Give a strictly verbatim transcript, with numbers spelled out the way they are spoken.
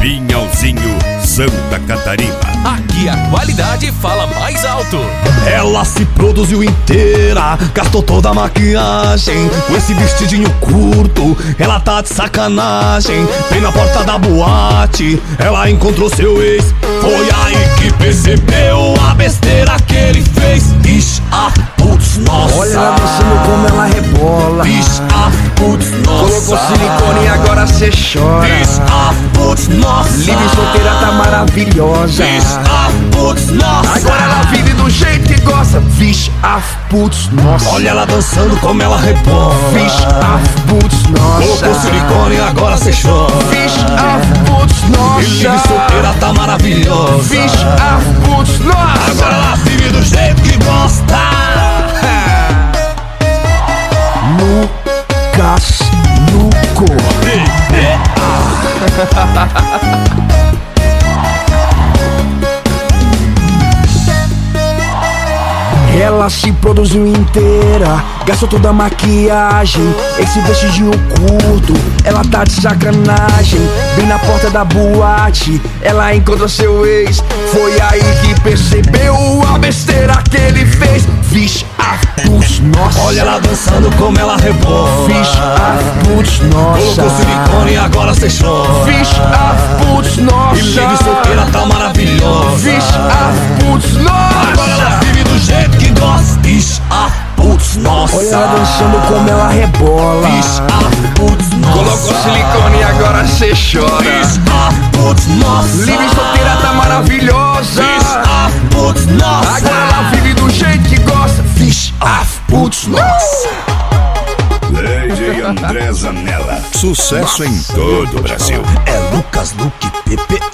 Pinhalzinho, Santa Catarina. Aqui a qualidade fala mais alto. Ela se produziu inteira, gastou toda a maquiagem. Com esse vestidinho curto, ela tá de sacanagem. Bem na porta da boate, ela encontrou seu ex. Foi aí que percebeu a besteira que ele fez. Ixi, ah, putz, nossa. Olha ela dançando como ela rebola. Ixi, ah, putz, nossa. Colocou silicone e agora cê chora. Ixi, ah, putz, nossa. Livre solteira tá maravilhosa. Ixi, ah, putz, nossa. Agora ela vive do jeito que gosta. Vixe, ah, putz, nossa. Olha ela dançando como ela rebola. Vixe, ah, putz, nossa. Colocou silicone e agora cê chora. Vixe, ah, putz, nossa. E livre solteira tá maravilhosa. Vixe, ah, putz, nossa. Agora ela vive do jeito que gosta. Lucas Luco. Ela se produziu inteira, gastou toda a maquiagem. Esse vestidinho curto, ela tá de sacanagem. Bem na porta da boate, ela encontrou seu ex. Foi aí que percebeu a besteira que ele fez. Vixe, ah, putz, nossa. Olha ela dançando como ela rebola. Vixe, ah, putz, nossa. Colocou silicone e agora cê chora. Vixe, ah, putz, nossa. E livre solteira tá maravilhosa. Vixe, ah, putz, nossa. Agora ela vive do jeito que gosta. Ixi, ah, putz, nossa. Olha ela dançando como ela rebola. Ixi, ah, putz, nossa. Colocou silicone e agora cê chora. Ixi, ah, putz, nossa. Livre solteira tá maravilhosa. Ixi, ah, putz, nossa. Agora ela vive do jeito que gosta. Vixe, ah, putz, nossa. D J André Zanella. Sucesso em todo o Brasil. É Lucas Luque P P A.